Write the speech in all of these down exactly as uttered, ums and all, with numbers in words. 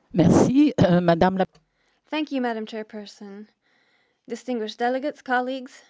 Merci, euh, Madame la... Thank you, Madam Chairperson. Distinguished delegates, colleagues,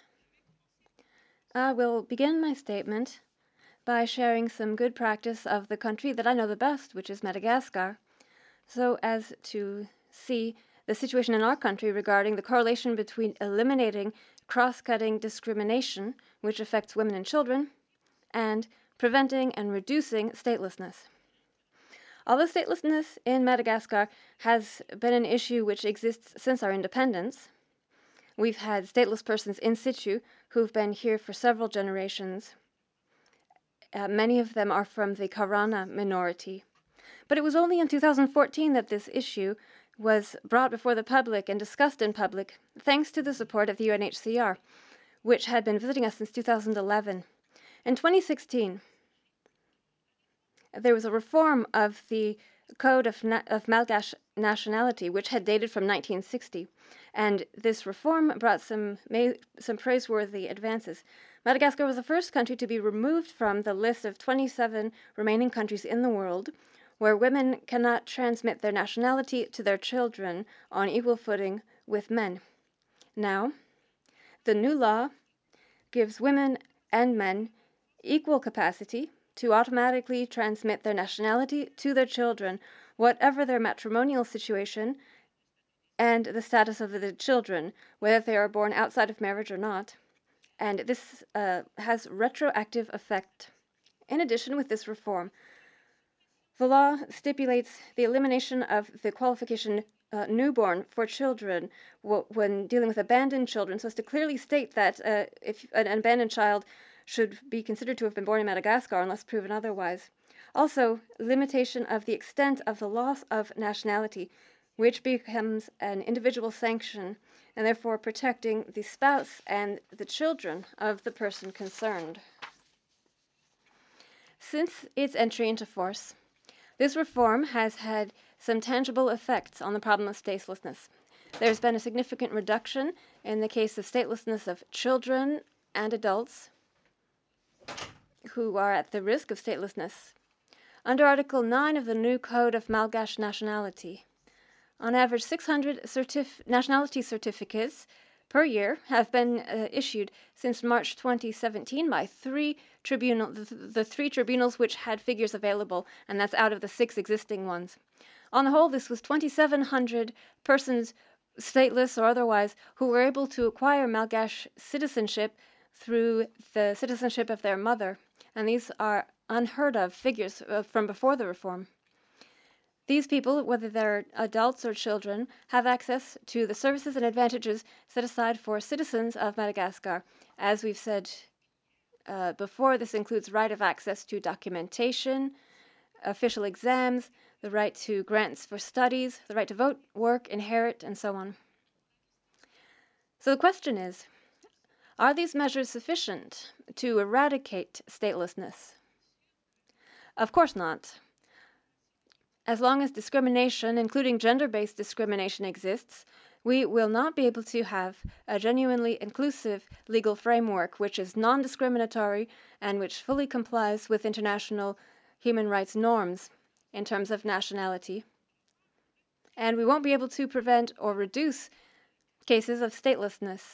I will begin my statement by sharing some good practice of the country that I know the best, which is Madagascar, so as to see the situation in our country regarding the correlation between eliminating cross-cutting discrimination, which affects women and children, and preventing and reducing statelessness. Although statelessness in Madagascar has been an issue which exists since our independence, we've had stateless persons in situ who've been here for several generations. Uh, many of them are from the Karana minority. But it was only in two thousand fourteen that this issue was brought before the public and discussed in public, thanks to the support of the U N H C R, which had been visiting us since two thousand eleven. In twenty sixteen, there was a reform of the Code of, Na- of Malgache Nationality, which had dated from nineteen sixty, and this reform brought some, some praiseworthy advances. Madagascar was the first country to be removed from the list of twenty-seven remaining countries in the world where women cannot transmit their nationality to their children on equal footing with men. Now, the new law gives women and men equal capacity to automatically transmit their nationality to their children, whatever their matrimonial situation and the status of the children, whether they are born outside of marriage or not. And this uh, has retroactive effect. In addition, with this reform, the law stipulates the elimination of the qualification uh, newborn for children w- when dealing with abandoned children, so as to clearly state that uh, if an abandoned child should be considered to have been born in Madagascar unless proven otherwise. Also, limitation of the extent of the loss of nationality, which becomes an individual sanction, and therefore protecting the spouse and the children of the person concerned. Since its entry into force, this reform has had some tangible effects on the problem of statelessness. There's been a significant reduction in the case of statelessness of children and adults who are at the risk of statelessness. Under Article nine of the new Code of Malgache Nationality, on average six hundred certif- nationality certificates per year have been uh, issued since March twenty seventeen by three tribunal the, the three tribunals which had figures available, and that's out of the six existing ones. On the whole, this was twenty-seven hundred persons, stateless or otherwise, who were able to acquire Malgache citizenship through the citizenship of their mother, and these are unheard of figures uh, from before the reform. These people, whether they're adults or children, have access to the services and advantages set aside for citizens of Madagascar. As we've said uh, before, this includes right of access to documentation, official exams, the right to grants for studies, the right to vote, work, inherit, and so on. So the question is, are these measures sufficient to eradicate statelessness? Of course not. As long as discrimination, including gender-based discrimination, exists, we will not be able to have a genuinely inclusive legal framework which is non-discriminatory and which fully complies with international human rights norms in terms of nationality. And we won't be able to prevent or reduce cases of statelessness.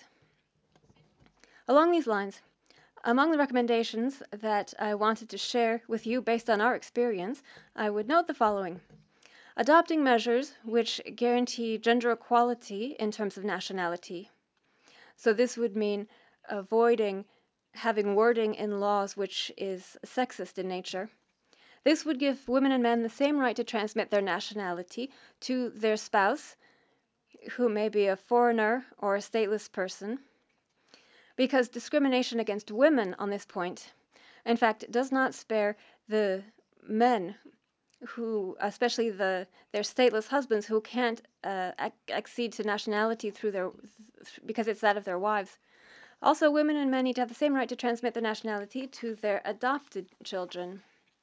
Along these lines, among the recommendations that I wanted to share with you based on our experience, I would note the following. Adopting measures which guarantee gender equality in terms of nationality. So this would mean avoiding having wording in laws which is sexist in nature. This would give women and men the same right to transmit their nationality to their spouse, who may be a foreigner or a stateless person, because discrimination against women on this point, in fact, does not spare the men who, especially the their stateless husbands, who can't uh, ac- accede to nationality through their because it's that of their wives. Also, women and men need to have the same right to transmit their nationality to their adopted children.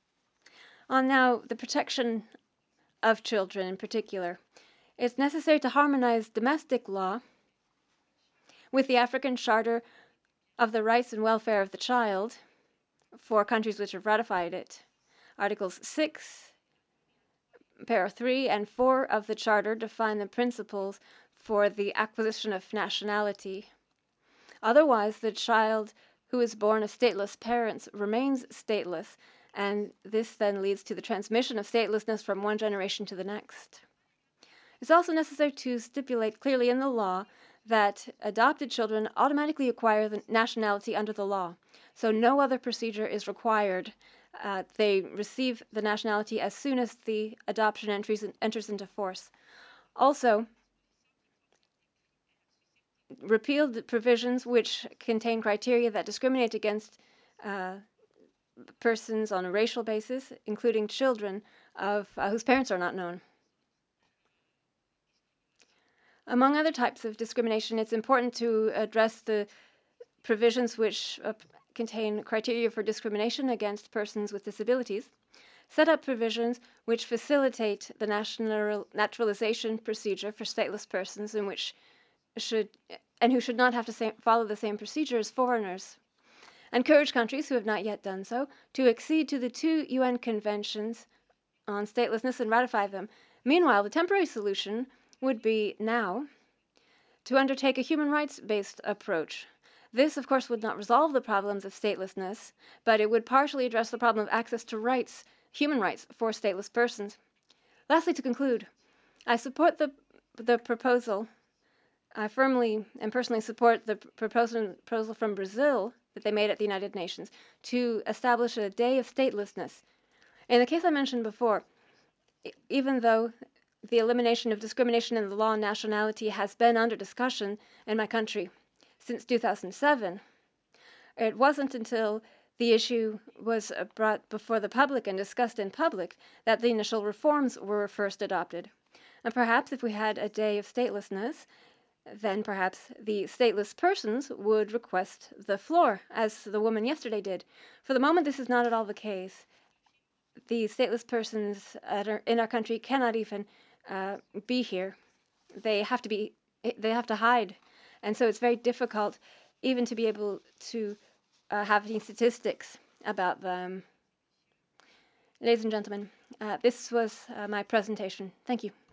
On now the protection of children in particular, it's necessary to harmonize domestic law with the African Charter of the Rights and Welfare of the Child for countries which have ratified it. Articles six para three and four of the Charter define the principles for the acquisition of nationality. Otherwise, the child who is born of stateless parents remains stateless, and this then leads to the transmission of statelessness from one generation to the next. It's also necessary to stipulate clearly in the law that adopted children automatically acquire the nationality under the law, so no other procedure is required. Uh, they receive the nationality as soon as the adoption entries, enters into force. Also, repealed provisions which contain criteria that discriminate against uh, persons on a racial basis, including children of uh, whose parents are not known. Among other types of discrimination, it's important to address the provisions which uh, contain criteria for discrimination against persons with disabilities, set up provisions which facilitate the national naturalization procedure for stateless persons in which should and who should not have to say, follow the same procedure as foreigners. Encourage countries who have not yet done so to accede to the two U N conventions on statelessness and ratify them. Meanwhile, the temporary solution would be now to undertake a human rights-based approach. This, of course, would not resolve the problems of statelessness, but it would partially address the problem of access to rights, human rights, for stateless persons. Lastly, to conclude, I support the, the proposal. I firmly and personally support the proposal, proposal from Brazil that they made at the United Nations to establish a day of statelessness. In the case I mentioned before, even though the elimination of discrimination in the law on nationality has been under discussion in my country since two thousand seven, it wasn't until the issue was brought before the public and discussed in public that the initial reforms were first adopted. And perhaps if we had a day of statelessness, then perhaps the stateless persons would request the floor, as the woman yesterday did. For the moment, this is not at all the case. The stateless persons our, in our country cannot even uh, be here. They have to be, they have to hide, and so it's very difficult even to be able to uh, have any statistics about them. Ladies and gentlemen, uh, this was uh, my presentation. Thank you.